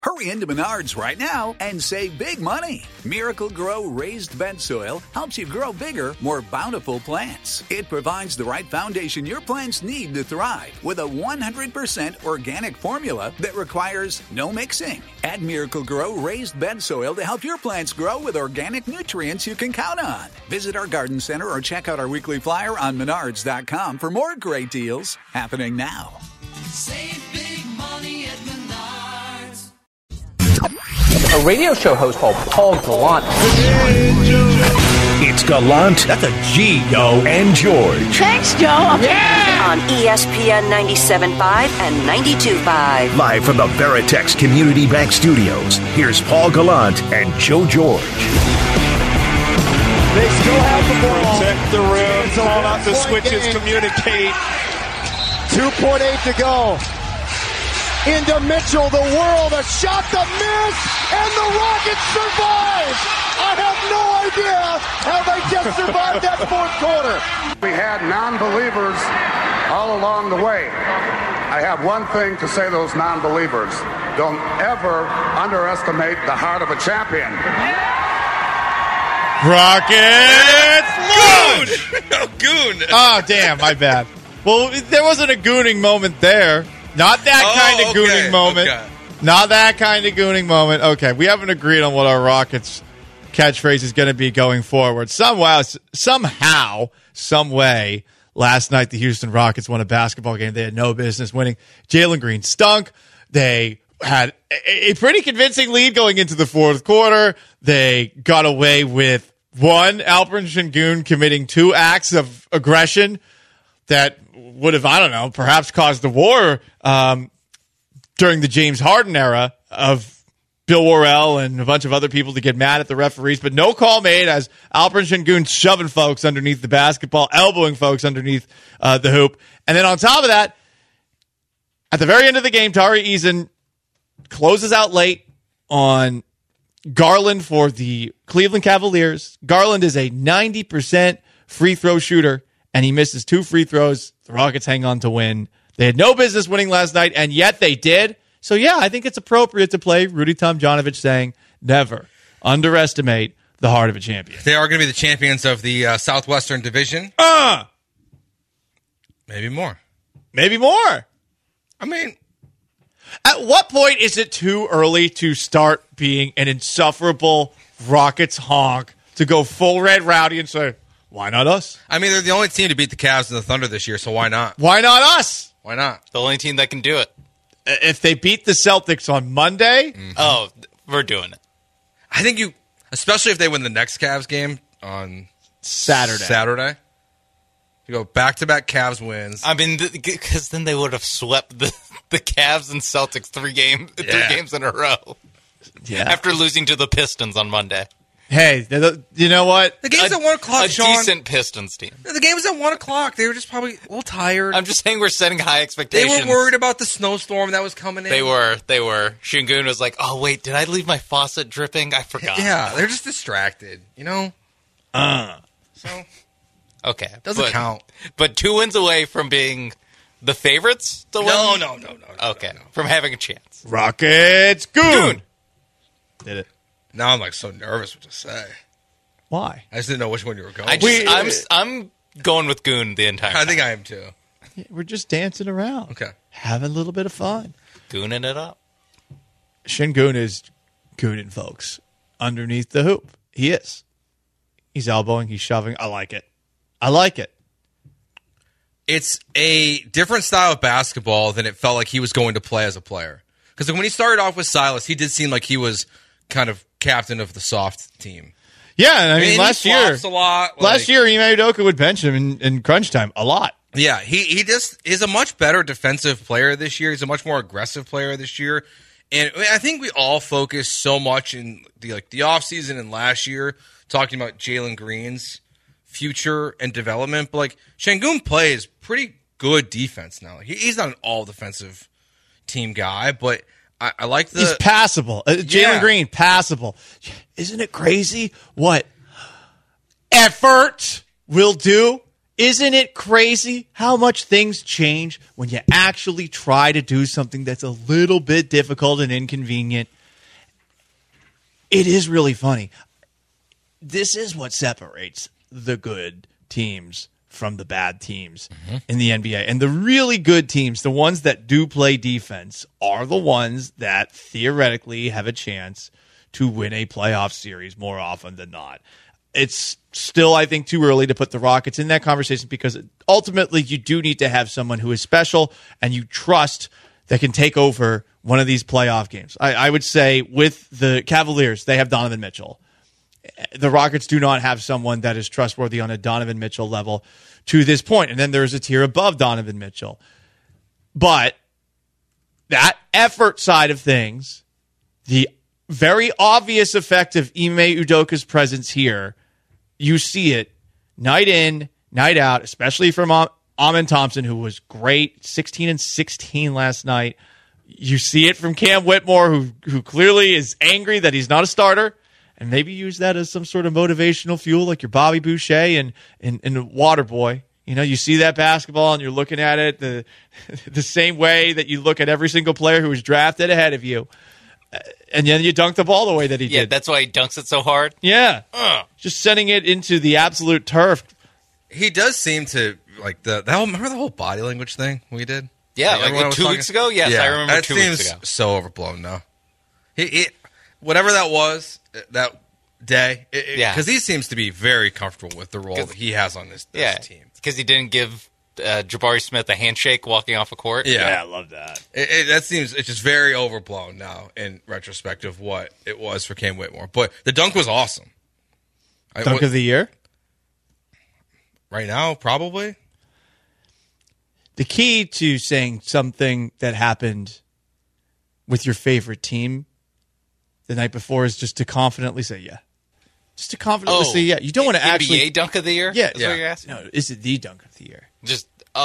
Hurry into Menards right now and save big money. Miracle Grow raised bed soil helps you grow bigger, more bountiful plants. It provides the right foundation your plants need to thrive with a 100% organic formula that requires no mixing. Add Miracle Grow raised bed soil to help your plants grow with organic nutrients you can count on. Visit our garden center or check out our weekly flyer on Menards.com for more great deals happening now. Save big money at Menards. A radio show host called Paul Gallant. It's Gallant. That's a G, yo, and George. Thanks, Joe. Yeah! On ESPN 97.5 and 92.5. Live from the Veritex Community Bank Studios, here's Paul Gallant and Joe George. They still have the ball. Protect the rim, call out the switches, communicate. 2.8 to go. Into Mitchell, the world, a shot to miss, and the Rockets survive. I have no idea how they just survived that fourth quarter. We had non-believers all along the way. I have one thing to say to those non-believers. Don't ever underestimate the heart of a champion. Rockets! Goon! Oh, damn, my bad. Well, there wasn't a gooning moment there. Not that kind of gooning moment. Okay. Not that kind of gooning moment. Okay, we haven't agreed on what our Rockets catchphrase is going to be going forward. Somehow, some way, last night the Houston Rockets won a basketball game they had no business winning. Jalen Green stunk. They had a pretty convincing lead going into the fourth quarter. They got away with one, Alperen Sengun committing 2 acts of aggression that would have, I don't know, perhaps caused the war during the James Harden era of Bill Worrell and a bunch of other people to get mad at the referees, but no call made as Alperen Sengun shoving folks underneath the basketball, elbowing folks underneath the hoop. And then on top of that, at the very end of the game, Tari Eason closes out late on Garland for the Cleveland Cavaliers. Garland is a 90% free throw shooter, and he misses 2 free throws. The Rockets hang on to win. They had no business winning last night, and yet they did. So, yeah, I think it's appropriate to play Rudy Tomjanovich saying, never underestimate the heart of a champion. They are going to be the champions of the Southwestern Division. Maybe more. Maybe more. I mean, at what point is it too early to start being an insufferable Rockets honk to go full Red Rowdy and say, why not us? I mean, they're the only team to beat the Cavs and the Thunder this year, so why not? Why not us? Why not? The only team that can do it. If they beat the Celtics on Monday, we're doing it. I think especially if they win the next Cavs game on Saturday. You go back-to-back Cavs wins. I mean, because then they would have swept the Cavs and Celtics 3 games in a row. Yeah. After losing to the Pistons on Monday. Hey, you know what? The game's at 1 o'clock, Sean. A decent Pistons team. The game was at 1 o'clock. They were just probably a little tired. I'm just saying we're setting high expectations. They were worried about the snowstorm that was coming in. They were. Sengun was like, oh, wait, did I leave my faucet dripping? I forgot. Yeah, they're just distracted, you know? So, okay. Doesn't count. But 2 wins away from being the favorites to win? No. Okay, from having a chance. Rockets, Goon! Did it. Now I'm like so nervous what to say. Why? I just didn't know which one you were going. I'm going with Goon the entire time. I think I am too. Yeah, we're just dancing around. Okay. Having a little bit of fun. Gooning it up. Sengun is gooning folks underneath the hoop. He is. He's elbowing. He's shoving. I like it. It's a different style of basketball than it felt like he was going to play as a player. Because when he started off with Silas, he did seem like he was kind of captain of the soft team. Yeah, I mean last year, a lot. Last year, Ime Udoka would bench him in crunch time a lot. Yeah, he just is a much better defensive player this year. He's a much more aggressive player this year. And I think we all focused so much in the offseason and last year talking about Jalen Green's future and development. But Sengun plays pretty good defense now. He's not an all defensive team guy, but I like the... He's passable. Jalen Green, passable. Isn't it crazy what effort will do Isn't it crazy how much things change when you actually try to do something that's a little bit difficult and inconvenient? It is really funny. This is what separates the good teams from the bad teams in the NBA. And the really good teams, the ones that do play defense, are the ones that theoretically have a chance to win a playoff series more often than not. It's still, I think, too early to put the Rockets in that conversation because ultimately you do need to have someone who is special and you trust that can take over one of these playoff games. I would say with the Cavaliers, they have Donovan Mitchell. The Rockets do not have someone that is trustworthy on a Donovan Mitchell level to this point. And then there's a tier above Donovan Mitchell. But that effort side of things, the very obvious effect of Ime Udoka's presence here, you see it night in, night out, especially from Amen Thompson, who was great, 16 and 16 last night. You see it from Cam Whitmore, who clearly is angry that he's not a starter. And maybe use that as some sort of motivational fuel, like your Bobby Boucher and Waterboy. You know, you see that basketball and you're looking at it the same way that you look at every single player who was drafted ahead of you. And then you dunk the ball the way that he did. Yeah, that's why he dunks it so hard. Yeah. Just sending it into the absolute turf. He does seem to, like, remember the whole body language thing we did? Yeah, like 2 weeks ago? Yes, I remember that 2 weeks ago. That seems so overblown now. He whatever that was, that day, because he seems to be very comfortable with the role that he has on this team. Because he didn't give Jabari Smith a handshake walking off a court. Yeah, I love that. That seems, it's just very overblown now in retrospect of what it was for Cam Whitmore. But the dunk was awesome. Dunk of the year? Right now, probably. The key to saying something that happened with your favorite team the night before is just to confidently say yeah. Just to confidently say yeah. You don't want to actually... NBA dunk of the year? Yeah. That's what you're asking? No, is it the dunk of the year? Just,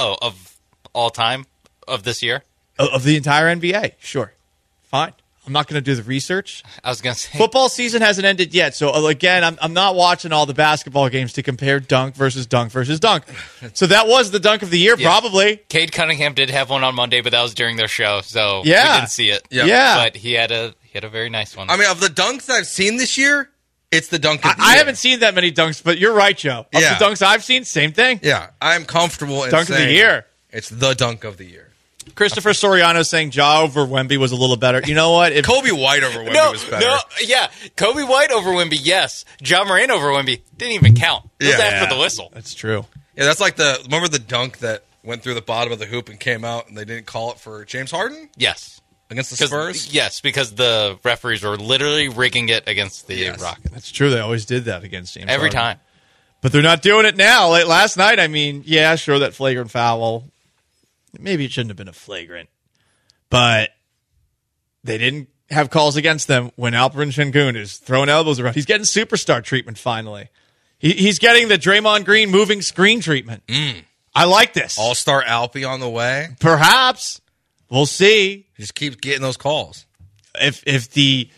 of all time? Of this year? Of the entire NBA? Sure. Fine. I'm not going to do the research. I was going to say... Football season hasn't ended yet, so again, I'm not watching all the basketball games to compare dunk versus dunk versus dunk. So that was the dunk of the year, probably. Cade Cunningham did have one on Monday, but that was during their show, so we Yeah. didn't see it. Yeah. But he had a very nice one. I mean, of the dunks I've seen this year, it's the dunk of the year. I haven't seen that many dunks, but you're right, Joe. Of the dunks I've seen, same thing. Yeah, I'm comfortable in Dunk of the saying year. It's the dunk of the year. Christopher Soriano saying Ja over Wemby was a little better. You know what? Kobe White over Wemby was better. Kobe White over Wemby, yes. Ja Morant over Wemby didn't even count. It was after the whistle. That's true. Yeah, that's like remember the dunk that went through the bottom of the hoop and came out and they didn't call it for James Harden? Yes. Against the Spurs? Yes, because the referees were literally rigging it against the Rockets. That's true. They always did that against James Every Harden. time. But they're not doing it now. Like last night, I mean, yeah, sure, that flagrant foul. Maybe it shouldn't have been a flagrant. But they didn't have calls against them when Alperen Şengün is throwing elbows around. He's getting superstar treatment finally. He's getting the Draymond Green moving screen treatment. I like this. All-star Alpy on the way? Perhaps. We'll see. He just keeps getting those calls. If the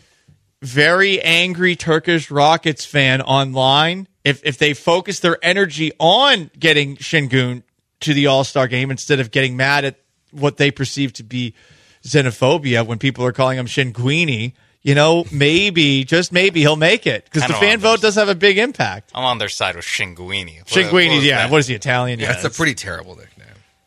very angry Turkish Rockets fan online, if they focus their energy on getting Şengün to the All-Star game instead of getting mad at what they perceive to be xenophobia when people are calling him Şengüini, you know, maybe, just maybe, he'll make it. Because the fan vote does have a big impact. I'm on their side with Şengüini. Şengüini, yeah. What is he, Italian? Yeah, that's a pretty terrible nickname.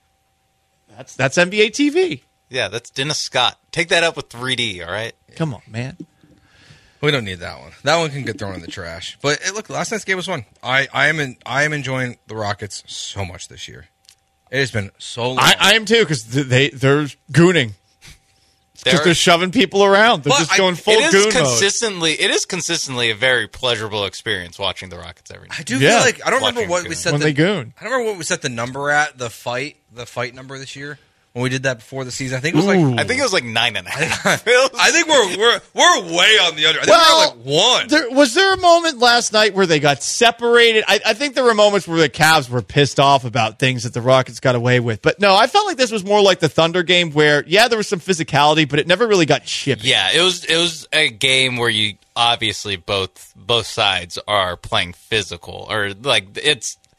That's NBA TV. Yeah, that's Dennis Scott. Take that up with 3D, all right? Come on, man. We don't need that one. That one can get thrown in the trash. But look, last night's game was fun. I am enjoying the Rockets so much this year. It has been so long. I am too, because they're gooning. Because they're shoving people around. They're just going full goon mode. It is consistently a very pleasurable experience watching the Rockets every night. I do feel like I don't remember what we set they goon. I don't remember what we set the number at, the fight number this year. When we did that before the season, I think it was like 9.5. I think we're way on the under. I think we're like 1. Was there a moment last night where they got separated? I think there were moments where the Cavs were pissed off about things that the Rockets got away with. But no, I felt like this was more like the Thunder game where, yeah, there was some physicality, but it never really got chippy. Yeah, it was a game where you obviously both sides are playing physical, or like it's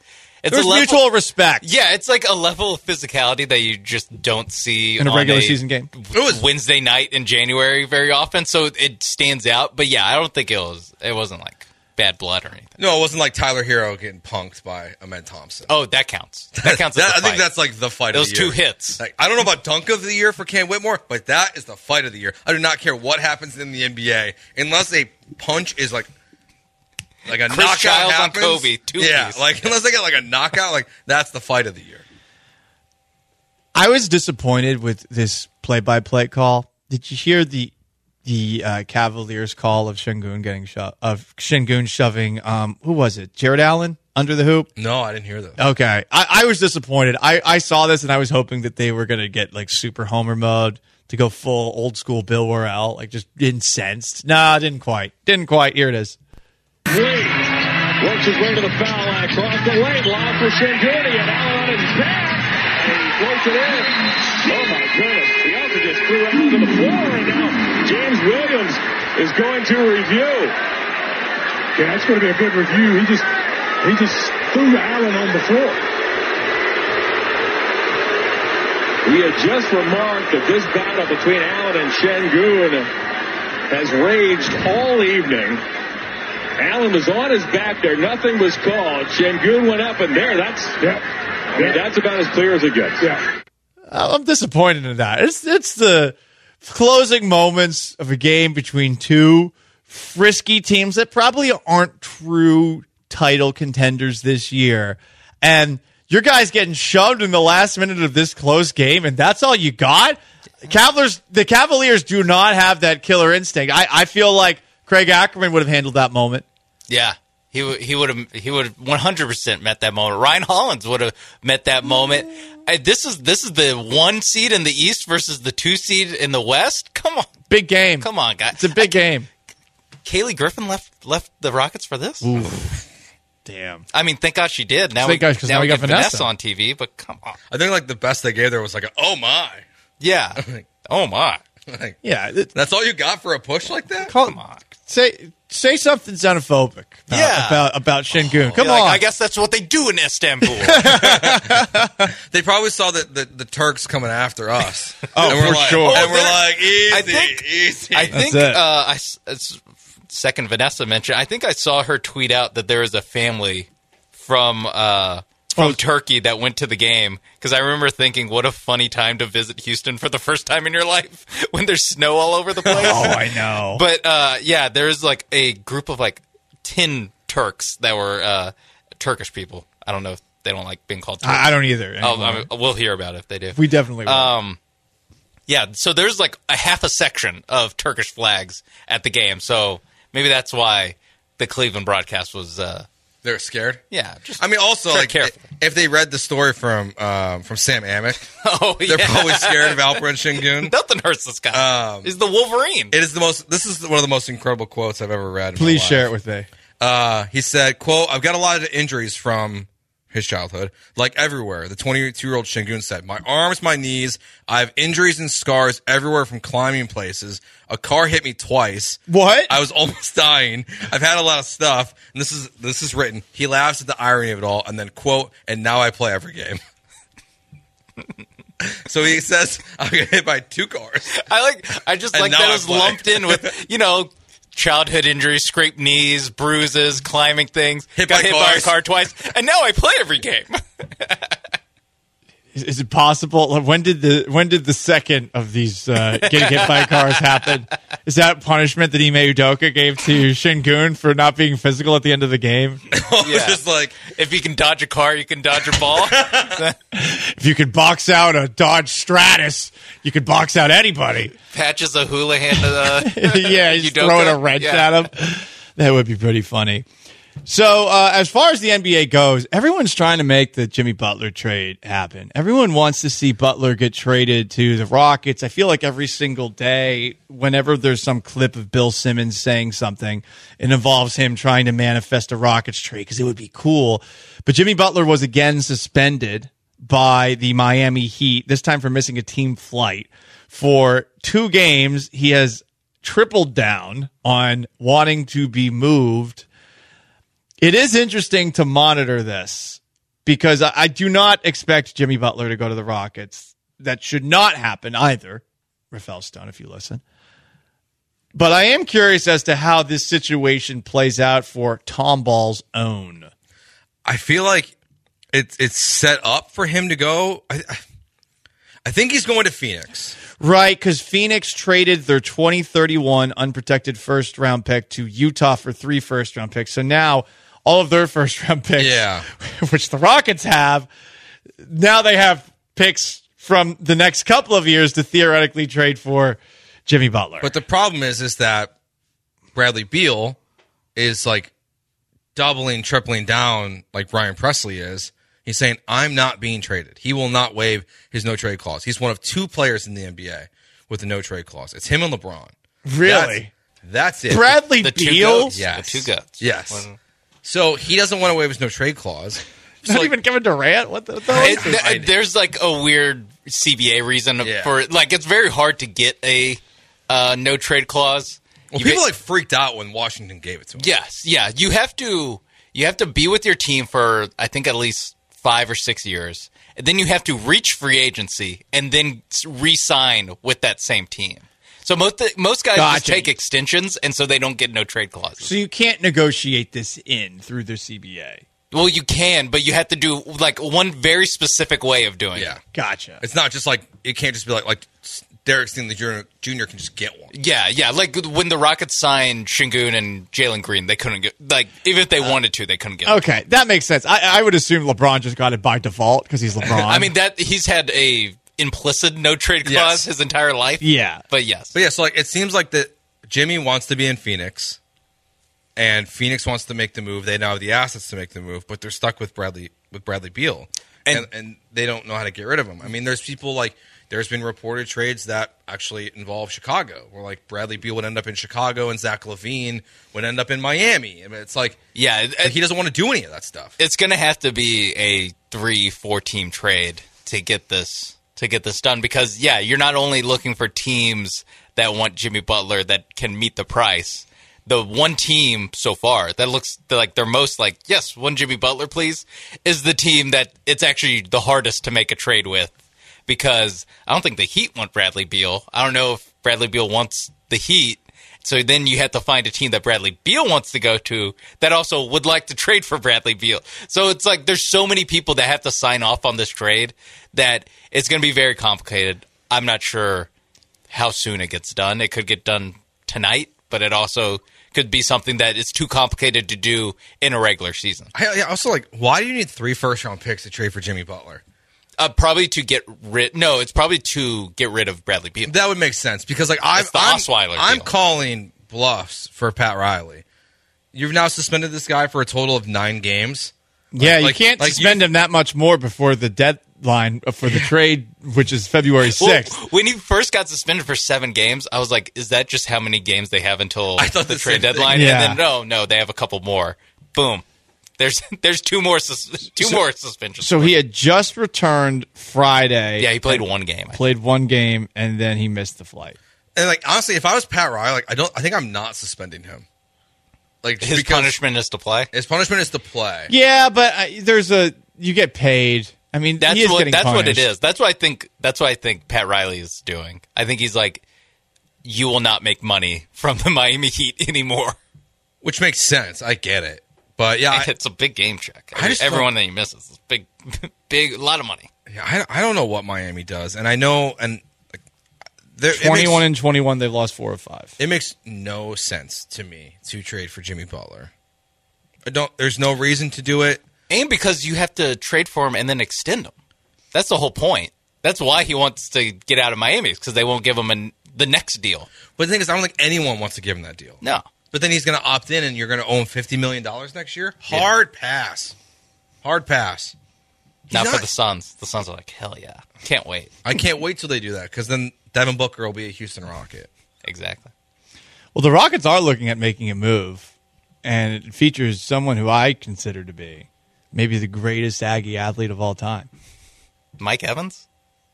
There's mutual respect. Yeah, it's like a level of physicality that you just don't see in a regular season game. It was Wednesday night in January very often, so it stands out. But yeah, I don't think it wasn't like bad blood or anything. No, it wasn't like Tyler Hero getting punked by Ahmed Thompson. Oh, that counts. That counts as a fight. I think that's like the fight of the year. Those 2 hits. Like, I don't know about dunk of the year for Cam Whitmore, but that is the fight of the year. I do not care what happens in the NBA unless a punch is like a Chris knockout Childs happens. on Kobe, 2 piece. Like unless they get like a knockout, like that's the fight of the year. I was disappointed with this play-by-play call. Did you hear the Cavaliers call of Şengün shoving who was it? Jared Allen under the hoop? No, I didn't hear that. Okay. I was disappointed. I saw this and I was hoping that they were gonna get like super homer mode to go full old school Bill Worrell, like just incensed. Nah, didn't quite. Here it is. Works his way to the foul line, across the lane, lob for Şengün, and Allen on his back, and he floats it in. Oh my goodness, he also just threw Allen to the floor, and now James Williams is going to review. Yeah, that's going to be a good review. He just threw Allen on the floor. We had just remarked that this battle between Allen and Şengün has raged all evening. Allen was on his back there. Nothing was called. Şengün went up, and there, that's about as clear as it gets. Yeah. I'm disappointed in that. It's the closing moments of a game between 2 frisky teams that probably aren't true title contenders this year. And your guys getting shoved in the last minute of this close game, and that's all you got? The Cavaliers do not have that killer instinct. I feel like Craig Ackerman would have handled that moment. Yeah, he would have 100% met that moment. Ryan Hollins would have met that moment. This is the 1 seed in the East versus the 2 seed in the West. Come on, big game. Come on, guys. It's a big game. Kaylee Griffin left the Rockets for this. Ooh. Damn. I mean, thank God she did. Now we got Vanessa on TV, but come on. I think like the best they gave there was like oh my. Yeah. Oh my. Like, yeah. That's all you got for a push like that? Come on. Say something xenophobic about Şengün. Come on. I guess that's what they do in Istanbul. They probably saw the Turks coming after us. Oh, and we're for sure. And we're like, easy. I think second Vanessa mentioned, I think I saw her tweet out that there is a family from Turkey that went to the game, because I remember thinking, what a funny time to visit Houston for the first time in your life when there's snow all over the place. Oh, I know. But yeah, there's like a group of like 10 Turks that were Turkish people. I don't know if they don't like being called Turks. I don't either. We'll hear about it if they do. We definitely will. Yeah, so there's like a half a section of Turkish flags at the game, so maybe that's why the Cleveland broadcast was... They're scared. Yeah, I mean, also, like, if they read the story from Sam Amick, they're probably scared of Alperen Şengün. Nothing hurts this guy. He's the Wolverine. It is the most. This is one of the most incredible quotes I've ever read. Please share it with me. He said, "Quote: I've got a lot of injuries from his childhood, like everywhere." The 22-year-old Şengün said, "My arms, my knees. I have injuries and scars everywhere from climbing places. A car hit me twice. What? I was almost dying. I've had a lot of stuff." And this is written. He laughs at the irony of it all, and then quote, "And now I play every game." So he says, "I got hit by 2 cars." I just like that it was lumped in with, childhood injuries, scraped knees, bruises, climbing things, got hit by a car twice, and now I play every game. Is it possible? When did the second of these getting hit by cars happen? Is that punishment that Ime Udoka gave to Şengün for not being physical at the end of the game? It's just like, if you can dodge a car, you can dodge a ball. If you could box out a Dodge Stratus, you could box out anybody. Patches a Houlihan. Yeah, he's throwing a wrench at him. That would be pretty funny. So, as far as the NBA goes, everyone's trying to make the Jimmy Butler trade happen. Everyone wants to see Butler get traded to the Rockets. I feel like every single day, whenever there's some clip of Bill Simmons saying something, it involves him trying to manifest a Rockets trade because it would be cool. But Jimmy Butler was again suspended by the Miami Heat, this time for missing a team flight. For 2 games, he has tripled down on wanting to be moved. It is interesting to monitor this because I do not expect Jimmy Butler to go to the Rockets. That should not happen either. Rafael Stone, if you listen. But I am curious as to how this situation plays out for Tom Ball's own. I feel like it's set up for him to go. I think he's going to Phoenix. Right, because Phoenix traded their 2031 unprotected first-round pick to Utah for 3 first-round picks. So now all of their first-round picks, which the Rockets have, now they have picks from the next couple of years to theoretically trade for Jimmy Butler. But the problem is that Bradley Beal is like doubling, tripling down like Ryan Presley is. He's saying, I'm not being traded. He will not waive his no-trade clause. He's one of 2 players in the NBA with a no-trade clause. It's him and LeBron. Really? That's it. Bradley Beal? Yes. The 2 guts. Yes. So he doesn't want to waive his no-trade clause. Not even Kevin Durant? What the hell? There's like a weird CBA reason for it. Like, it's very hard to get a no-trade clause. Well, people like freaked out when Washington gave it to him. Yes. Yeah. You have to be with your team for, I think, at least 5 or 6 years. And then you have to reach free agency and then re-sign with that same team. So most guys just take extensions, and so they don't get no trade clauses. So you can't negotiate this in through the CBA. Well, you can, but you have to do like one very specific way of doing it. Gotcha. It's not just like, it can't just be like Derek Stingley Jr. can just get one. Yeah. Like when the Rockets signed Şengün and Jalen Green, they couldn't get, like, even if they wanted to, they couldn't get Okay, one. that makes sense. I would assume LeBron just got it by default because he's LeBron. I mean, that he's had a implicit no trade clause his entire life. Yeah. But yes. But yeah, so like it seems like that Jimmy wants to be in Phoenix, and Phoenix wants to make the move. They now have the assets to make the move, but they're stuck with Bradley Beal, and they don't know how to get rid of him. I mean, there's people like. There's been reported trades that actually involve Chicago, where like Bradley Beal would end up in Chicago and Zach LaVine would end up in Miami. I mean, it's like, he doesn't want to do any of that stuff. It's going to have to be a 3-4 team trade to get this done because you're not only looking for teams that want Jimmy Butler that can meet the price. The one team so far that looks like they're most like, yes, one Jimmy Butler, please, is the team that it's actually the hardest to make a trade with. Because I don't think the Heat want Bradley Beal. I don't know if Bradley Beal wants the Heat. So then you have to find a team that Bradley Beal wants to go to that also would like to trade for Bradley Beal. So it's like there's so many people that have to sign off on this trade that it's going to be very complicated. I'm not sure how soon it gets done. It could get done tonight, but it also could be something that is too complicated to do in a regular season. I also like, why do you need 3 first-round picks to trade for Jimmy Butler? Probably to get rid. No, it's probably to get rid of Bradley Beal. That would make sense because like I'm calling bluffs for Pat Riley. You've now suspended this guy for a total of 9 games. Yeah, you can't suspend him that much more before the deadline for the trade, which is February 6th. Well, when he first got suspended for 7 games, I was like, is that just how many games they have until the trade deadline? Yeah. And then no, they have a couple more. Boom. There's 2 more suspensions. So he had just returned Friday. Yeah, he played 1 game. Played 1 game, and then he missed the flight. And like honestly, if I was Pat Riley, like I think I'm not suspending him. Like his punishment is to play. His punishment is to play. Yeah, but you get paid. I mean, that's what it is. That's what I think Pat Riley is doing. I think he's like, you will not make money from the Miami Heat anymore, which makes sense. I get it. But yeah, it's a big game check. Everyone that he misses is big, a lot of money. Yeah, I don't know what Miami does, and I know, and like, 21 and 21, they've lost 4 of 5. It makes no sense to me to trade for Jimmy Butler. There's no reason to do it, and because you have to trade for him and then extend him. That's the whole point. That's why he wants to get out of Miami, because they won't give him the next deal. But the thing is, I don't think anyone wants to give him that deal. No. But then he's going to opt in, and you're going to owe him $50 million next year? Hard pass. Hard pass. Now for the Suns. The Suns are like, hell yeah. Can't wait. I can't wait till they do that, because then Devin Booker will be a Houston Rocket. Exactly. Well, the Rockets are looking at making a move, and it features someone who I consider to be maybe the greatest Aggie athlete of all time. Mike Evans?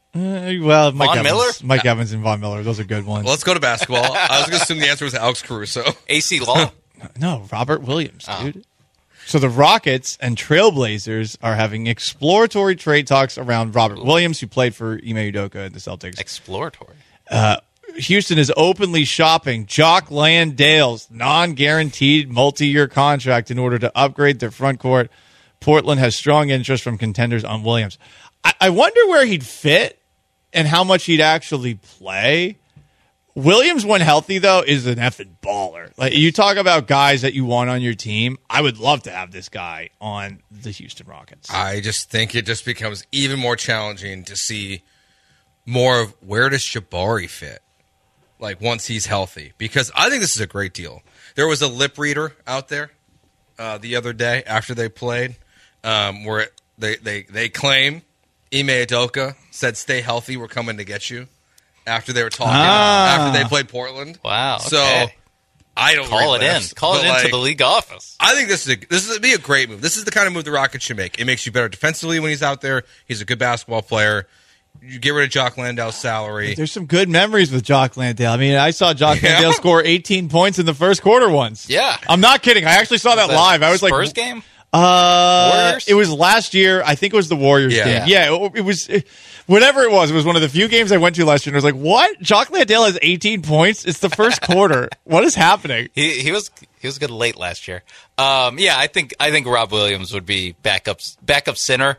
Well, Mike Evans. Miller? Mike Evans and Von Miller. Those are good ones. Well, let's go to basketball. I was going to assume the answer was Alex Caruso. AC Law? No, Robert Williams, dude. So the Rockets and Trailblazers are having exploratory trade talks around Robert Williams, who played for Ime Udoka and the Celtics. Exploratory. Houston is openly shopping Jock Landale's non-guaranteed multi-year contract in order to upgrade their front court. Portland has strong interest from contenders on Williams. I wonder where he'd fit and how much he'd actually play. Williams, when healthy, though, is an effing baller. Like, you talk about guys that you want on your team. I would love to have this guy on the Houston Rockets. I just think it just becomes even more challenging to see more of where does Jabari fit, like once he's healthy. Because I think this is a great deal. There was a lip reader out there the other day after they played where they claim Ime Udoka said, "Stay healthy, we're coming to get you." After they were talking, after they played Portland. Wow. So okay. I don't call it in. Call it into the league office. I think this would be a great move. This is the kind of move the Rockets should make. It makes you better defensively when he's out there. He's a good basketball player. You get rid of Jock Landale's salary. There's some good memories with Jock Landale. I mean, I saw Jock Landale score 18 points in the first quarter once. Yeah. I'm not kidding. I actually saw that live. I was Spurs like, game? Warriors? It was last year. I think it was the Warriors game. Yeah, it was. Whatever it was one of the few games I went to last year, and I was like, what? Jock Landale has 18 points? It's the first quarter. What is happening? He was good late last year. I think Rob Williams would be backup center.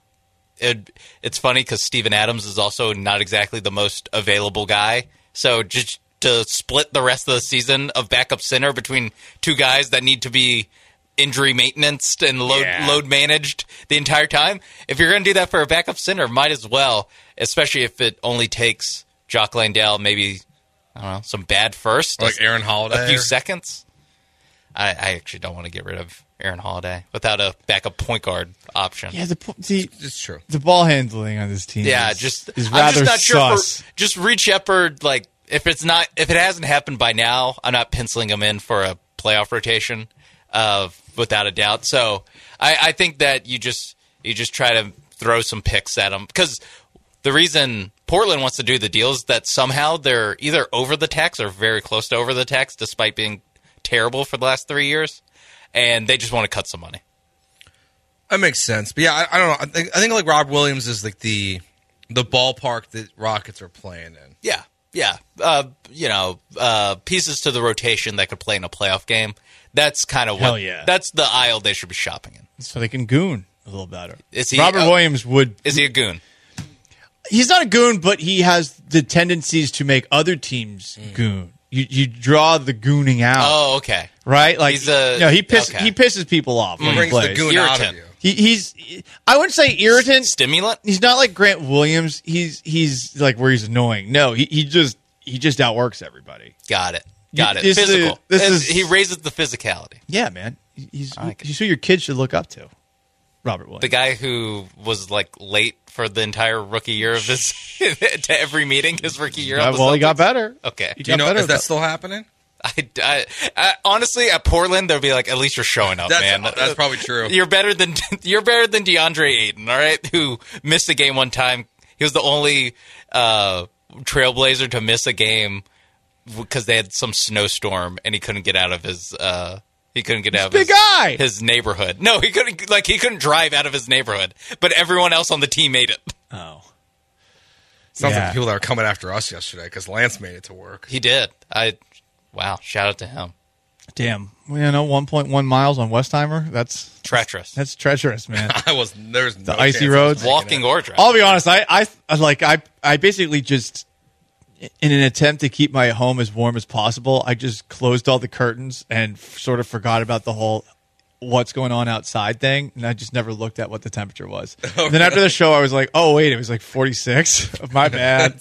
It's funny because Steven Adams is also not exactly the most available guy. So just to split the rest of the season of backup center between two guys that need to be injury maintenance and load managed the entire time. If you're going to do that for a backup center, might as well, especially if it only takes Jock Landale maybe, I don't know, some bad first. Like Aaron Holiday. A few seconds. I actually don't want to get rid of Aaron Holiday without a backup point guard option. Yeah, it's true. The ball handling on this team is rather not sus. Just Reed Shepherd, like, if it hasn't happened by now, I'm not penciling him in for a playoff rotation. Without a doubt. So I think that you just try to throw some picks at them, because the reason Portland wants to do the deal is that somehow they're either over the tax or very close to over the tax, despite being terrible for the last 3 years, and they just want to cut some money. That makes sense. But yeah, I don't know. I think like Rob Williams is like the ballpark that Rockets are playing in. Yeah. Pieces to the rotation that could play in a playoff game. That's kind of that's the aisle they should be shopping in. So they can goon a little better. Robert Williams would. Is he a goon? He's not a goon, but he has the tendencies to make other teams goon. You draw the gooning out. Oh, okay. Right? Like he pisses people off when he brings plays. the goon out of you. He's I wouldn't say irritant. Stimulant? He's not like Grant Williams. He's like where he's annoying. No, he just outworks everybody. Got it. Physical. He raises the physicality. Yeah, man. He's who your kids should look up to. Robert Williams. The guy who was like late for the entire rookie year of this to every meeting his rookie year. He got better. Okay. Do you know, is that still happening? I honestly, at Portland, they'll be like, at least you're showing up, man. That's probably true. You're better than DeAndre Ayton, all right? Who missed a game one time. He was the only Trailblazer to miss a game because they had some snowstorm and he couldn't get out of his his neighborhood. No, he couldn't drive out of his neighborhood, but everyone else on the team made it. Oh. Sounds like people that were coming after us yesterday because Lance made it to work. He did. Wow, shout out to him. Damn. 1.1 miles on Westheimer? That's treacherous. That's treacherous, man. There's the icy roads. Walking or driving. I'll be honest, I basically just, in an attempt to keep my home as warm as possible, I just closed all the curtains and sort of forgot about the whole what's going on outside thing, and I just never looked at what the temperature was. And then after the show, I was like, oh, wait, it was like 46? My bad.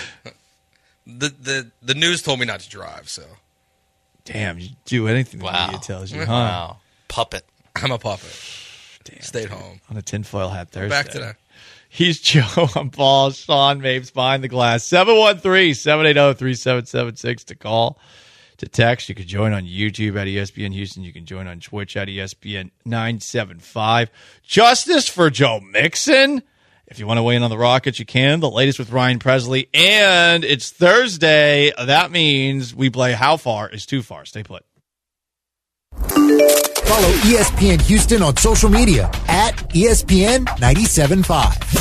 The news told me not to drive, so. Damn, you do anything the media tells you, huh? Wow. Puppet. I'm a puppet. Damn, stayed home. On a tinfoil hat Thursday. Back to that. He's Joe. I'm Paul. Sean Mapes behind the glass. 713-780-3776 to call. To text. You can join on YouTube at ESPN Houston. You can join on Twitch at ESPN 975. Justice for Joe Mixon. If you want to weigh in on the Rockets, you can. The latest with Ryan Presley. And it's Thursday. That means we play How Far is Too Far. Stay put. Follow ESPN Houston on social media at ESPN 97.5.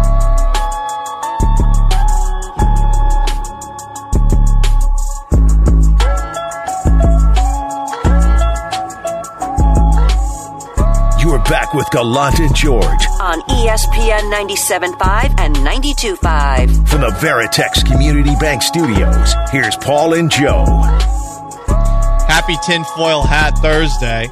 You are back with Gallant and George on ESPN 97.5 and 92.5. From the Veritex Community Bank Studios, here's Paul and Joe. Happy Tinfoil Hat Thursday.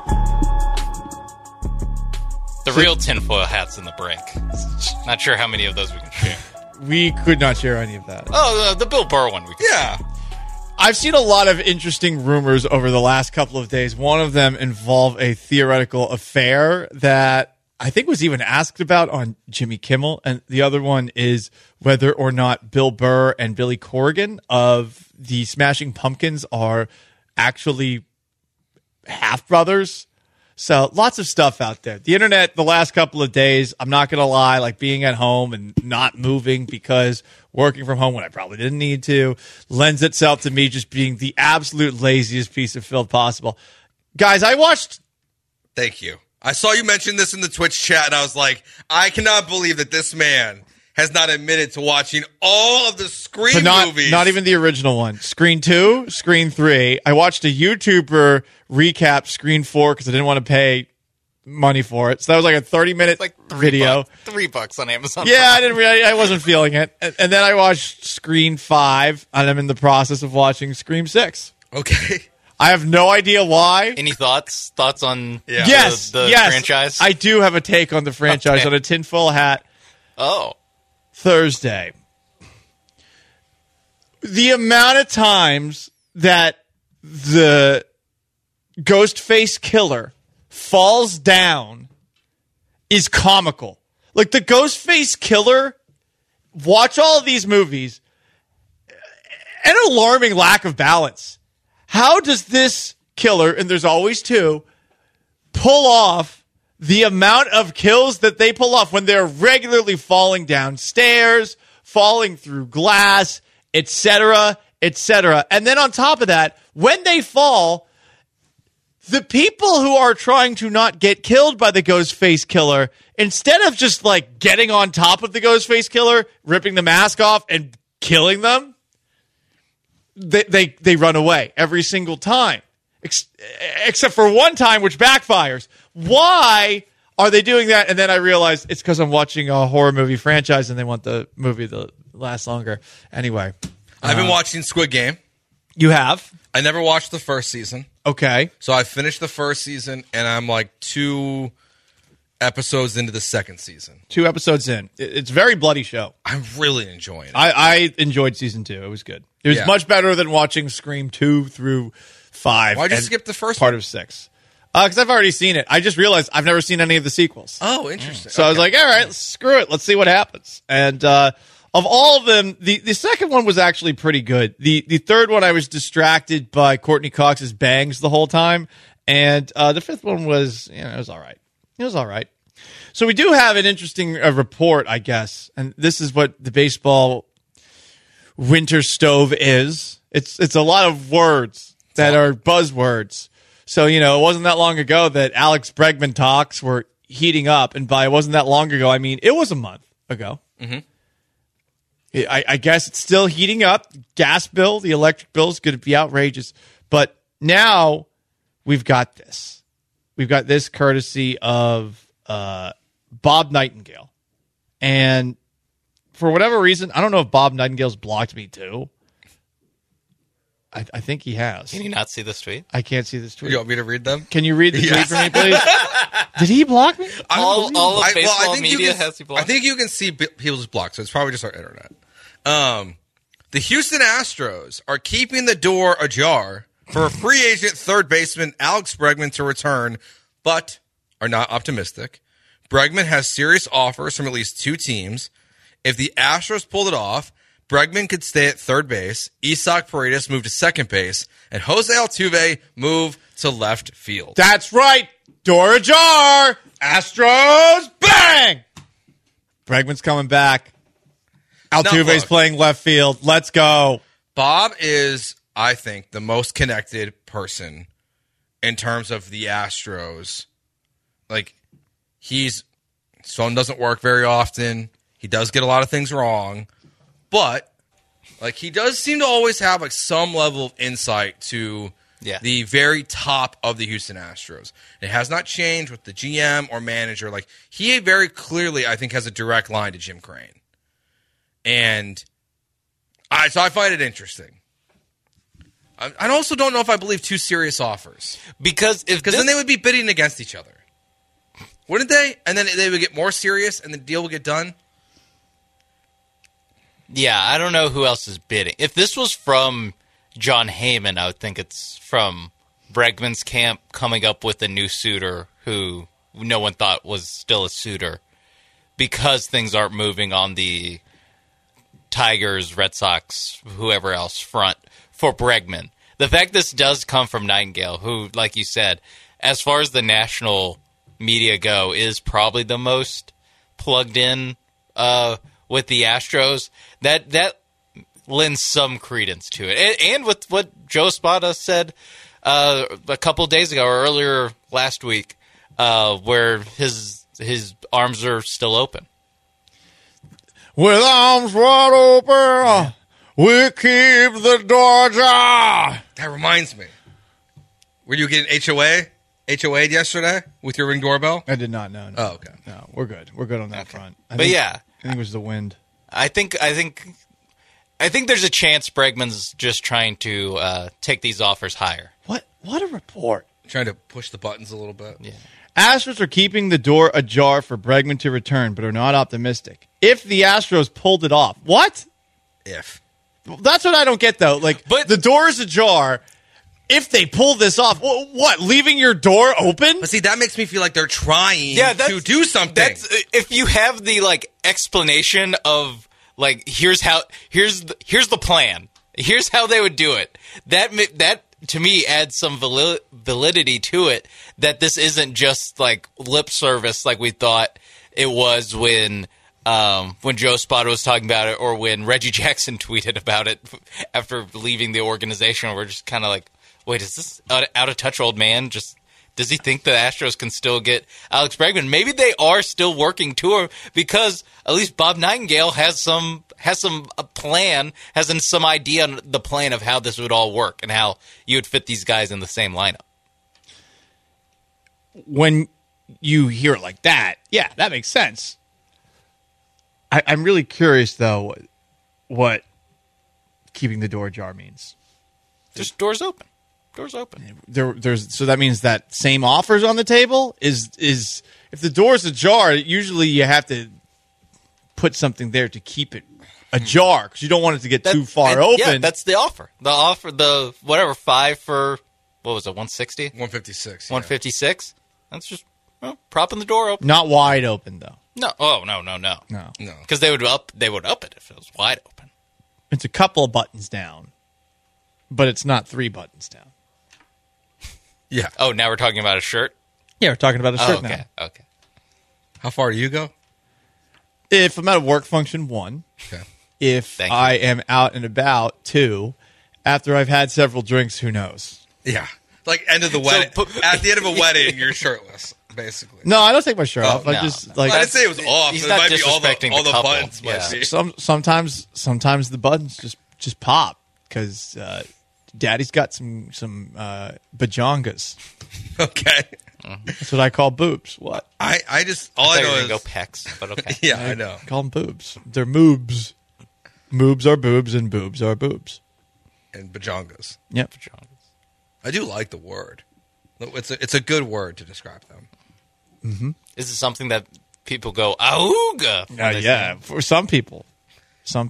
The real tinfoil hat's in the break. Not sure how many of those we can share. We could not share any of that. Oh, the Bill Burr one. Yeah. I've seen a lot of interesting rumors over the last couple of days. One of them involved a theoretical affair that I think was even asked about on Jimmy Kimmel. And the other one is whether or not Bill Burr and Billy Corgan of the Smashing Pumpkins are actually half-brothers. So lots of stuff out there. The internet the last couple of days, I'm not going to lie, like being at home and not moving because working from home when I probably didn't need to, lends itself to me just being the absolute laziest piece of filth possible. Guys, I watched... Thank you. I saw you mention this in the Twitch chat, and I was like, I cannot believe that this man has not admitted to watching all of the Scream movies. Not even the original one. Screen 2, Screen 3. I watched a YouTuber recap Screen 4 because I didn't want to pay money for it. So that was like a 30-minute video. $3 on Amazon. Yeah, I wasn't feeling it. And then I watched Screen 5, and I'm in the process of watching Scream 6. Okay. I have no idea why. Any thoughts? Thoughts on yes, the franchise? I do have a take on the franchise on a tinfoil hat. Oh. Thursday. The amount of times that the Ghostface killer falls down is comical. Like the Ghostface killer, watch all of these movies, an alarming lack of balance. How does this killer, and there's always two, pull off the amount of kills that they pull off when they're regularly falling down stairs, falling through glass, etc., etc. And then on top of that, when they fall, the people who are trying to not get killed by the Ghostface killer, instead of just like getting on top of the Ghostface killer, ripping the mask off and killing them, they run away every single time. Except for one time, which backfires. Why are they doing that? And then I realized it's because I'm watching a horror movie franchise and they want the movie to last longer. Anyway. I've been watching Squid Game. You have? I never watched the first season. Okay. So I finished the first season and I'm like 2 episodes into the second season. 2 episodes in. It's a very bloody show. I'm really enjoying it. I enjoyed season 2. It was good. It was much better than watching Scream 2 through 5. Why'd you skip the first part one? of 6? Because I've already seen it. I just realized I've never seen any of the sequels. Oh, interesting. So I was like, all right, screw it. Let's see what happens. And of all of them, the second one was actually pretty good. The third one, I was distracted by Courtney Cox's bangs the whole time. And the fifth one was, it was all right. It was all right. So we do have an interesting report, I guess. And this is what the baseball winter stove is. It's a lot of words that are buzzwords. So, it wasn't that long ago that Alex Bregman talks were heating up. And by it wasn't that long ago, I mean, it was a month ago. Mm-hmm. I guess it's still heating up. Gas bill, the electric bill is going to be outrageous. But now we've got this. We've got this courtesy of Bob Nightingale. And for whatever reason, I don't know if Bob Nightingale's blocked me too. I think he has. Can you not see this tweet? I can't see this tweet. You want me to read them? Can you read the tweet for me, please? Did he block me? All of baseball media has he blocked? I think you can see people's blocks, so it's probably just our internet. The Houston Astros are keeping the door ajar for a free agent third baseman Alex Bregman to return, but are not optimistic. Bregman has serious offers from at least 2 teams. If the Astros pulled it off, Bregman could stay at third base, Isaac Paredes move to second base, and Jose Altuve move to left field. That's right. Door ajar. Astros, bang! Bregman's coming back. Altuve's playing left field. Let's go. Bob is, I think, the most connected person in terms of the Astros. Like, his phone doesn't work very often. He does get a lot of things wrong. But, like, he does seem to always have, like, some level of insight to the very top of the Houston Astros. It has not changed with the GM or manager. Like, he very clearly, I think, has a direct line to Jim Crane. And so I find it interesting. I also don't know if I believe two serious offers. Because then they would be bidding against each other. Wouldn't they? And then they would get more serious and the deal would get done? Yeah, I don't know who else is bidding. If this was from John Heyman, I would think it's from Bregman's camp coming up with a new suitor who no one thought was still a suitor because things aren't moving on the Tigers, Red Sox, whoever else front for Bregman. The fact this does come from Nightingale, who, like you said, as far as the national media go, is probably the most plugged in with the Astros, that lends some credence to it. And with what Joe Espada said a couple days ago or earlier last week, where his arms are still open. With arms wide open, we keep the door ajar. That reminds me. Were you getting HOA'd yesterday with your Ring doorbell? I did not know. No. Oh, okay. No, we're good. We're good on that front. I think it was the wind. I think there's a chance Bregman's just trying to take these offers higher. What a report. Trying to push the buttons a little bit. Yeah. Astros are keeping the door ajar for Bregman to return, but are not optimistic. If the Astros pulled it off. What? If. That's what I don't get, though. But the door is ajar. If they pull this off, what? Leaving your door open? But see, that makes me feel like they're trying to do something. If you have the explanation of here's the plan. Here's how they would do it. That to me adds some validity to it. That this isn't just lip service like we thought it was when Joe Espada was talking about it, or when Reggie Jackson tweeted about it after leaving the organization. We're just kind of like, wait, is this out of touch old man? Does he think the Astros can still get Alex Bregman? Maybe they are still working to him because at least Bob Nightingale has some plan, has some idea on the plan of how this would all work and how you would fit these guys in the same lineup. When you hear it like that, yeah, that makes sense. I'm really curious, though, what keeping the door ajar means. Just doors open. Doors open. So that means that same offers on the table is if the door's ajar, usually you have to put something there to keep it ajar because you don't want it to get too far open. Yeah, that's the offer. The 5 for, what was it, 160? 156. 156? That's just propping the door open. Not wide open, though. No. Oh, no. No. Because they would up it if it was wide open. It's a couple of buttons down, but it's not 3 buttons down. Yeah. Oh, now we're talking about a shirt? Yeah, we're talking about a shirt now. Okay. How far do you go? If I'm at a work function, 1. Okay. If I am out and about, 2. After I've had several drinks, who knows? Yeah. Like end of the wedding. At the end of a wedding, you're shirtless, basically. No, I don't take my shirt off. No. I just I didn't say it was off. He's it not might be all disrespecting the the couple. buttons. Might be. Sometimes the buttons just pop because Daddy's got some bajongas. Okay. That's what I call boobs. What? I just all I know is go pecs, but okay. Yeah, I know. Call them boobs. They're moobs. Moobs are boobs and boobs are boobs. And bajongas. Yep. Bajongas. I do like the word. It's a good word to describe them. Mm-hmm. Is it something that people go auga? Yeah, for some people. From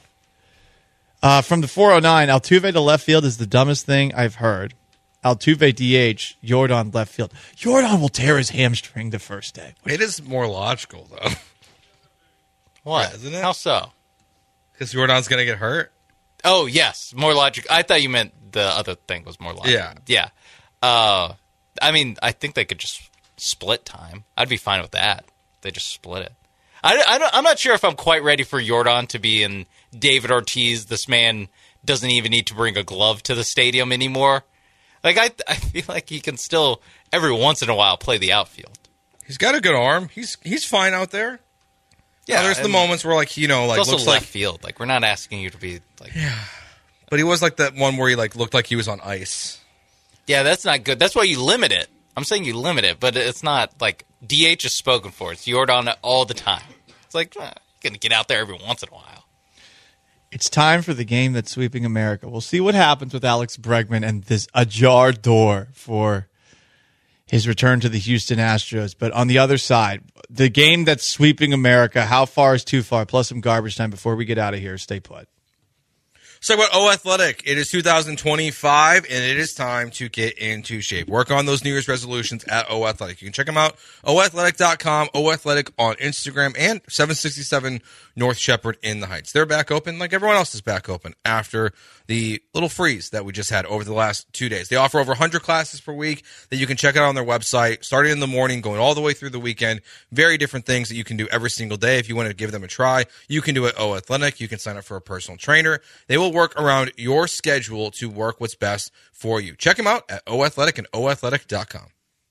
the 409, Altuve to left field is the dumbest thing I've heard. Altuve DH, Jordan left field. Jordan will tear his hamstring the first day. It is more logical, though. What? Isn't it? How so? Because Jordan's going to get hurt? Oh, yes. More logical. I thought you meant the other thing was more logical. Yeah. I mean, I think they could just split time. I'd be fine with that. They just split it. I'm not sure if I'm quite ready for Jordan to be in David Ortiz. This man doesn't even need to bring a glove to the stadium anymore. Like, I feel like he can still, every once in a while, play the outfield. He's got a good arm. He's fine out there. Yeah, there's the moments where, like, you know, like, it's also looks left like field. Like, we're not asking you to be, like... Yeah. But he was like that one where he, like, looked like he was on ice. Yeah, that's not good. That's why you limit it. I'm saying you limit it, but it's not, like, DH is spoken for. It's Yordan all the time. It's like, you're going to get out there every once in a while. It's time for the game that's sweeping America. We'll see what happens with Alex Bregman and this ajar door for his return to the Houston Astros. But on the other side, the game that's sweeping America, how far is too far? Plus some garbage time before we get out of here. Stay put. So about O Athletic, it is 2025, and it is time to get into shape. Work on those New Year's resolutions at O Athletic. You can check them out, oathletic.com, O Athletic on Instagram, and 767 North Shepherd in the Heights. They're back open like everyone else is back open after the little freeze that we just had over the last 2 days. They offer over 100 classes per week that you can check out on their website, starting in the morning, going all the way through the weekend. Very different things that you can do every single day. If you want to give them a try, you can do it at O Athletic. You can sign up for a personal trainer. They will work around your schedule to work what's best for you. Check them out at O Athletic and oathletic.com.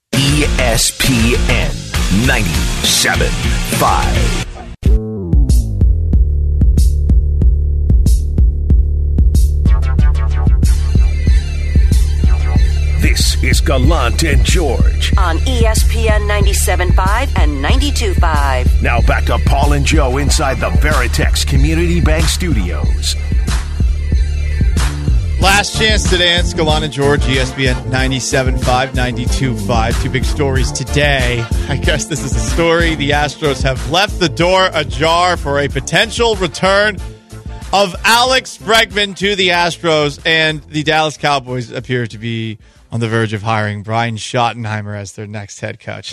ESPN 97.5. This is Gallant and George on ESPN 97.5 and 92.5. Now back to Paul and Joe inside the Veritex Community Bank Studios. Last chance to dance. Gallant and George, ESPN 97.5, 92.5. Two big stories today. I guess this is a story. The Astros have left the door ajar for a potential return of Alex Bregman to the Astros, and the Dallas Cowboys appear to be on the verge of hiring Brian Schottenheimer as their next head coach.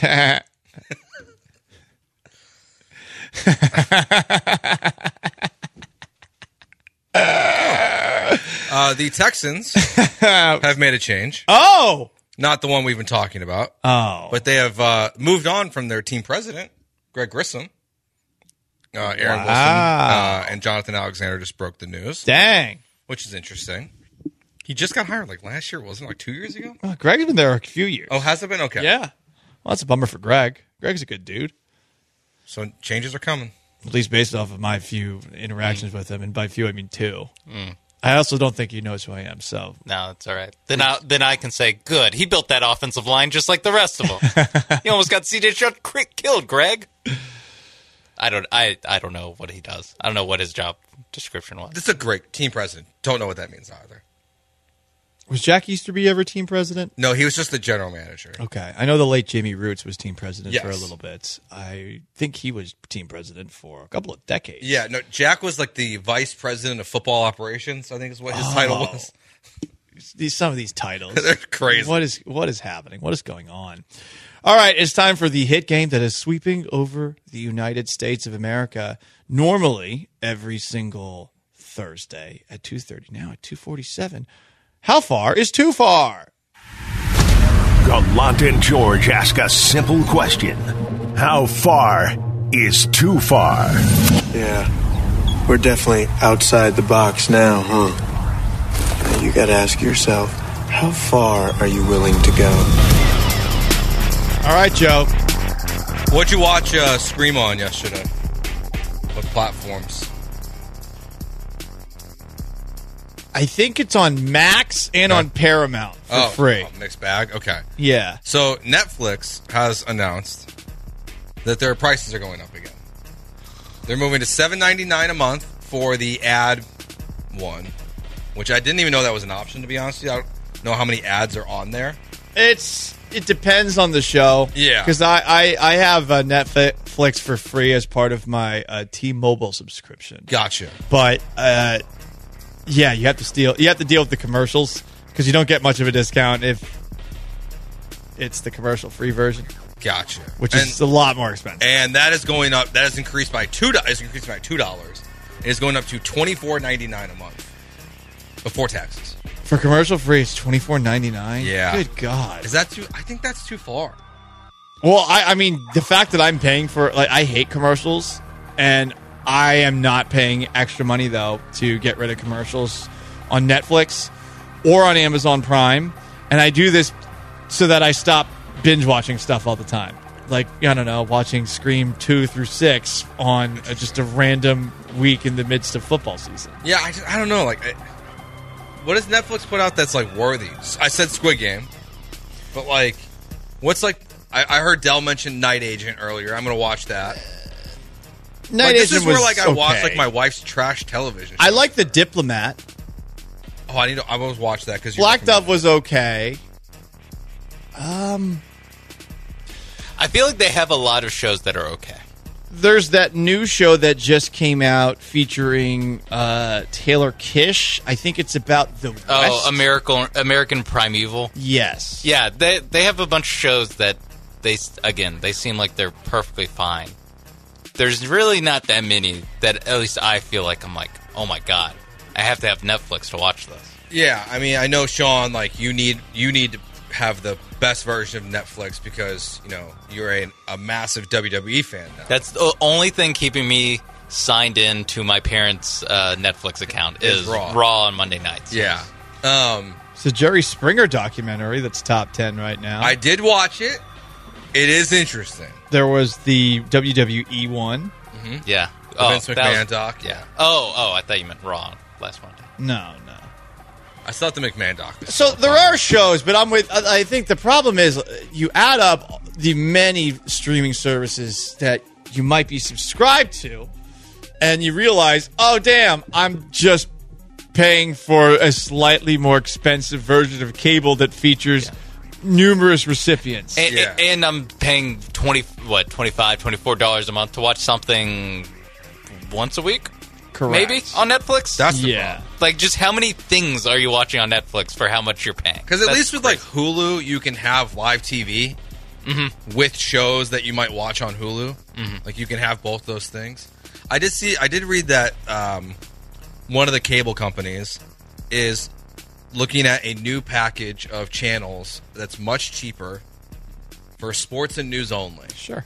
The Texans have made a change. Oh! Not the one we've been talking about. Oh. But they have moved on from their team president, Greg Grissom. Aaron Wilson and Jonathan Alexander just broke the news. Dang. Which is interesting. He just got hired like last year, wasn't it? Like 2 years ago? Greg's been there a few years. Oh, has it been? Okay. Yeah. Well, that's a bummer for Greg. Greg's a good dude. So changes are coming. At least based off of my few interactions with him. And by few, I mean two. I also don't think he knows who I am, so. No, it's all right. Then I can say, good. He built that offensive line just like the rest of them. He almost got C.J. Stroud killed, Greg. I don't know what he does. I don't know what his job description was. This is a great team president. Don't know what that means either. Was Jack Easterby ever team president? No, he was just the general manager. Okay. I know the late Jamie Roots was team president Yes. for a little bit. I think he was team president for a couple of decades. Yeah, no, Jack was like the vice president of football operations, I think is what his title was. Some of these titles. They're crazy. What is happening? What is going on? All right, it's time for the hit game that is sweeping over the United States of America. Normally, every single Thursday at 2:30. Now at 2:47. How far is too far? Gallant and George ask a simple question. How far is too far? Yeah, we're definitely outside the box now, huh? Now you gotta ask yourself, how far are you willing to go? All right, Joe. What'd you watch Scream on yesterday? What platforms? I think it's on Max and on Paramount for free. Mixed bag? Okay. Yeah. So Netflix has announced that their prices are going up again. They're moving to $7.99 a month for the ad one, which I didn't even know that was an option, to be honest with you. I don't know how many ads are on there. It depends on the show. Yeah. Because I have Netflix for free as part of my T-Mobile subscription. Gotcha. But yeah, you have to deal with the commercials because you don't get much of a discount if it's the commercial-free version. Gotcha. Which is a lot more expensive. And that is going up. That has increased by $2. It's increased by $2. It's going up to $24.99 a month before taxes. For commercial-free, it's $24.99? Yeah. Good God. Is that too? I think that's too far. Well, I mean, the fact that I'm paying for, like, I hate commercials, and I am not paying extra money, though, to get rid of commercials on Netflix or on Amazon Prime. And I do this so that I stop binge watching stuff all the time. Like, I don't know, watching Scream 2 through 6 on just a random week in the midst of football season. Yeah, I don't know. Like, what does Netflix put out that's like worthy? I said Squid Game, but like, what's like? I heard Dell mention Night Agent earlier. I'm gonna watch that. Night This Agent is where was like I watch okay. like my wife's trash television. I like The Diplomat. Oh, I always watch that because Black Dove was okay. I feel like they have a lot of shows that are okay. There's that new show that just came out featuring Taylor Kish. I think it's about the West. Oh, American Primeval. Yes. Yeah, they have a bunch of shows that they seem like they're perfectly fine. There's really not that many that at least I feel like I'm like, oh my god, I have to have Netflix to watch this. Yeah, I mean, I know, Sean, like, you need to have the best version of Netflix because, you know, you're a massive WWE fan now. That's the only thing keeping me signed in to my parents' Netflix account is Raw on Monday nights. Yeah. It's a Jerry Springer documentary that's top 10 right now. I did watch it. It is interesting. There was the WWE one. Mm-hmm. Yeah. The Vince McMahon doc. Yeah. Oh, I thought you meant Raw last Monday. No. I thought the McMahon doc. So there are shows, but I think the problem is you add up the many streaming services that you might be subscribed to, and you realize, oh damn, I'm just paying for a slightly more expensive version of cable that features numerous recipients. And I'm paying $24 a month to watch something once a week? Correct. Maybe on Netflix? That's the problem. Like, just how many things are you watching on Netflix for how much you're paying? Because at least with like Hulu, you can have live TV with shows that you might watch on Hulu. Like you can have both those things. I did read that one of the cable companies is looking at a new package of channels that's much cheaper for sports and news only. Sure.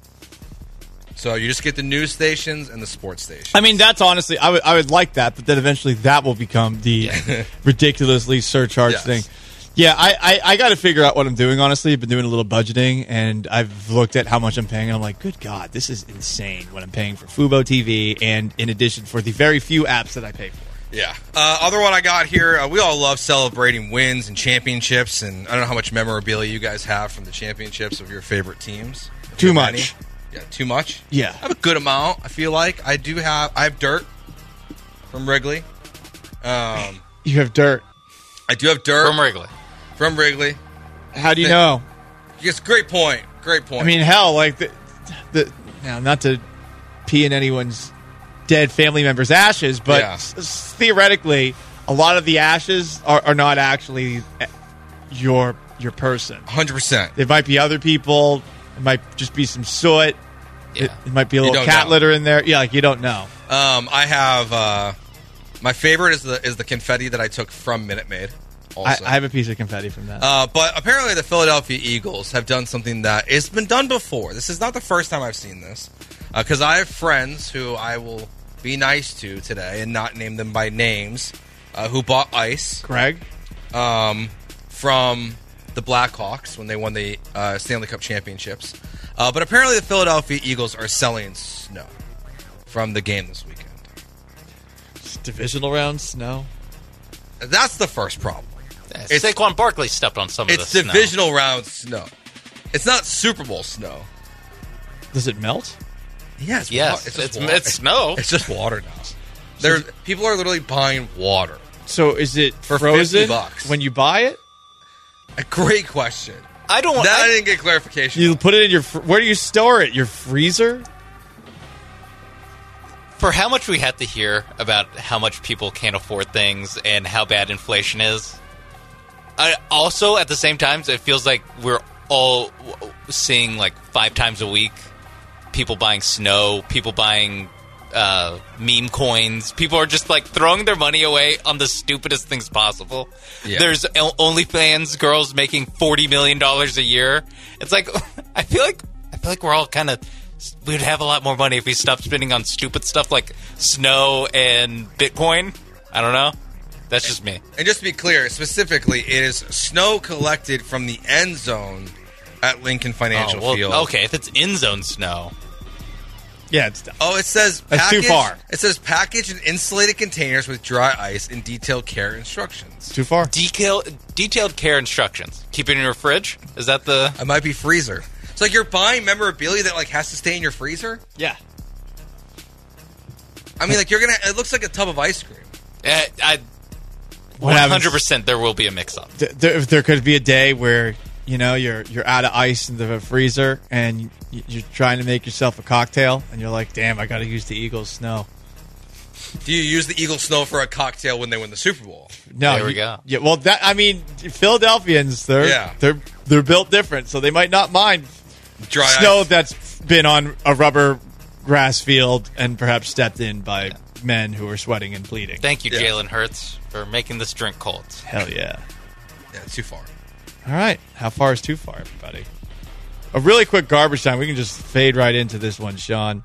So you just get the news stations and the sports stations. I mean, that's honestly, I would like that, but then eventually that will become the ridiculously surcharged thing. Yeah, I got to figure out what I'm doing, honestly. I've been doing a little budgeting, and I've looked at how much I'm paying, and I'm like, good God, this is insane what I'm paying for Fubo TV, and in addition for the very few apps that I pay for. Yeah. Other one I got here, we all love celebrating wins and championships, and I don't know how much memorabilia you guys have from the championships of your favorite teams. Too much. Yeah, too much? Yeah. I have a good amount, I feel like. I have dirt from Wrigley. You have dirt. I do have dirt. From Wrigley. How do you know? Yes, great point. I mean, hell, like, now, not to pee in anyone's dead family member's ashes, but theoretically, a lot of the ashes are not actually your person. 100%. There might be other people. It might just be some soot. It might be a little cat litter in there. Yeah, like you don't know. I have my favorite is the confetti that I took from Minute Maid. Also. I have a piece of confetti from that. But apparently the Philadelphia Eagles have done something that has been done before. This is not the first time I've seen this. Because I have friends who I will be nice to today and not name them by names who bought ice. Greg? From the Blackhawks when they won the Stanley Cup championships. But apparently the Philadelphia Eagles are selling snow from the game this weekend. Just divisional round snow? That's the first problem. Saquon Barkley stepped on some of the snow. It's divisional round snow. It's not Super Bowl snow. Does it melt? Yeah, it's snow. It's just water now. People are literally buying water. So is it for frozen $50 when you buy it? A great question. I didn't get clarification. You put it in your where do you store it? Your freezer? For how much we had to hear about how much people can't afford things and how bad inflation is, also at the same time, it feels like we're all seeing like 5 times a week people buying snow, people buying meme coins. People are just like throwing their money away on the stupidest things possible. Yeah. There's OnlyFans girls making $40 million a year. It's like I feel like we're all kind of. We would have a lot more money if we stopped spending on stupid stuff like snow and Bitcoin. I don't know. That's just me. And just to be clear, specifically, it is snow collected from the end zone at Lincoln Financial Field. Okay, if it's end zone snow. Yeah, it says that's too far. It says package in insulated containers with dry ice and detailed care instructions. Too far. Detailed care instructions. Keep it in your fridge? Is that the... It might be freezer. It's like you're buying memorabilia that like has to stay in your freezer? Yeah. I mean, like you're gonna... It looks like a tub of ice cream. 100% there will be a mix-up. There could be a day where, you know, you're out of ice in the freezer and you're trying to make yourself a cocktail and you're like, damn, I got to use the Eagles Snow. Do you use the Eagles Snow for a cocktail when they win the Super Bowl? No, there we go. Yeah, well, Philadelphians, they're built different, so they might not mind dry snow ice that's been on a rubber grass field and perhaps stepped in by men who are sweating and bleeding. Thank you, Jalen Hurts, for making this drink cold. Hell yeah. Yeah, too far. All right. How far is too far, everybody? A really quick garbage time. We can just fade right into this one, Sean.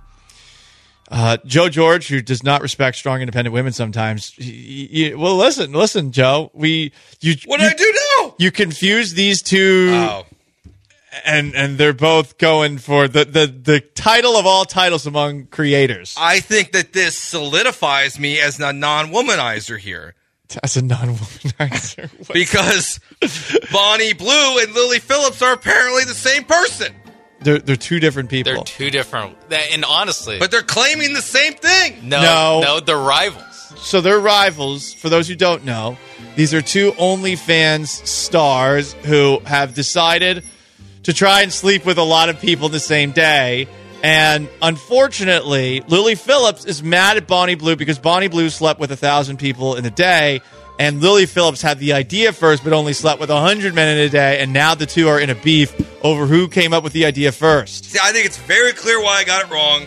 Joe George, who does not respect strong, independent women sometimes. Well, listen, Joe. What did I do now? You confuse these two, and they're both going for the title of all titles among creators. I think that this solidifies me as a non-womanizer here. As a non-womanizer. Because Bonnie Blue and Lily Phillips are apparently the same person. They're two different people. They're two different. And honestly... But they're claiming the same thing. No, they're rivals. So they're rivals. For those who don't know, these are two OnlyFans stars who have decided to try and sleep with a lot of people the same day. And unfortunately, Lily Phillips is mad at Bonnie Blue because Bonnie Blue slept with 1,000 people in a day, and Lily Phillips had the idea first but only slept with 100 men in a day, and now the two are in a beef over who came up with the idea first. See, I think it's very clear why I got it wrong.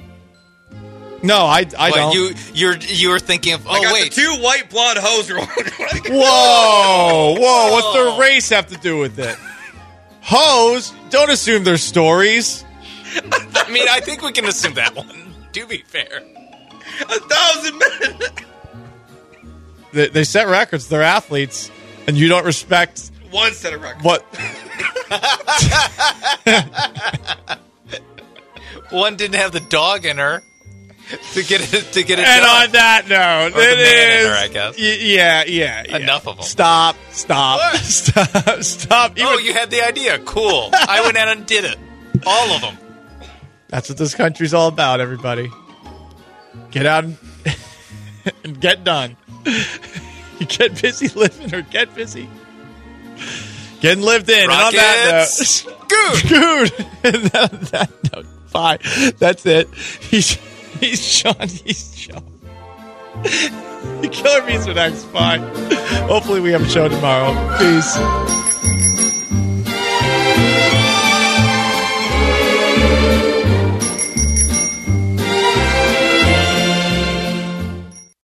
No, I don't. You were thinking of... The two white blonde hoes are... Whoa! What's their race have to do with it? Hoes? Don't assume their stories. I mean, I think we can assume that one, to be fair. 1,000 men! They set records. They're athletes, and you don't respect... One set of records. What? One didn't have the dog in her to get it and done. On that note, or the man in her, I guess. Yeah. Enough of them. Stop. What? Stop. You had the idea. Cool. I went out and did it. All of them. That's what this country's all about, everybody. Get out and get done. You get busy living or get busy getting lived in. Rockets. And on that note, good. And on that note, bye. That's it. He's Sean. The Killer Bees are next. Bye. Hopefully we have a show tomorrow. Peace.